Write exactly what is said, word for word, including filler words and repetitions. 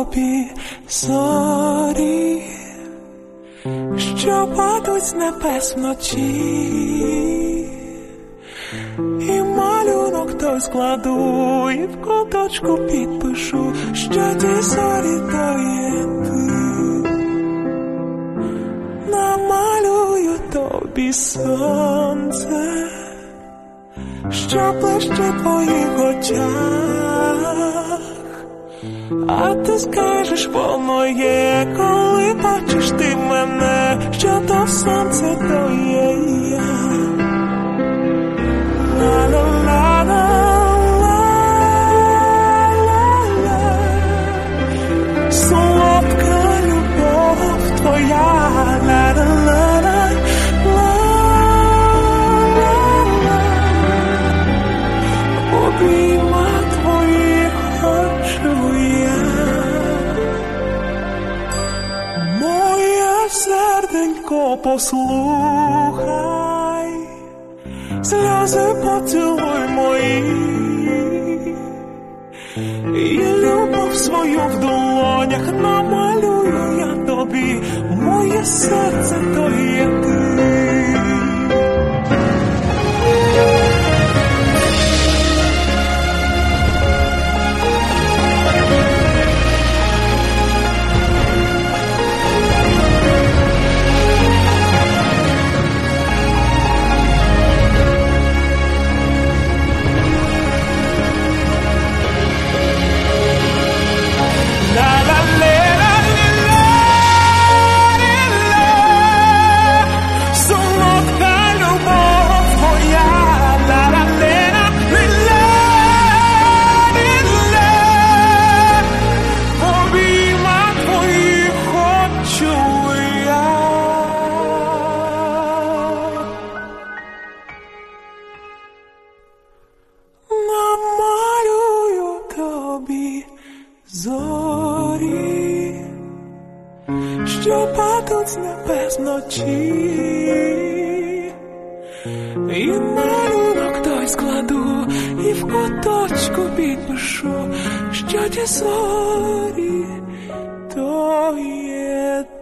тобі зорі, що падуть з небес вночі, і малюнок той складу, і в куточку підпишу, що ті зорі то є ти. Намалюю тобі сонце, що блищить в твоїх очах, а ти скажеш, воно є, коли бачиш ти мене, що то сонце то є я. Ла-ла-ла-ла-ла-ла, солодка любов твоя. Ла-ла-ла-ла, ла-ла-ла, обійма твоїх хочу я. Моє серденько, послухай, сльози поцілуй мої, і любов свою в долонях намалюю я тобі, моє серце то є ти. Намалюю тобі зорі, що падуть з небес вночі, і малюнок той складу, і в куточку підпишу, що ті зорі то є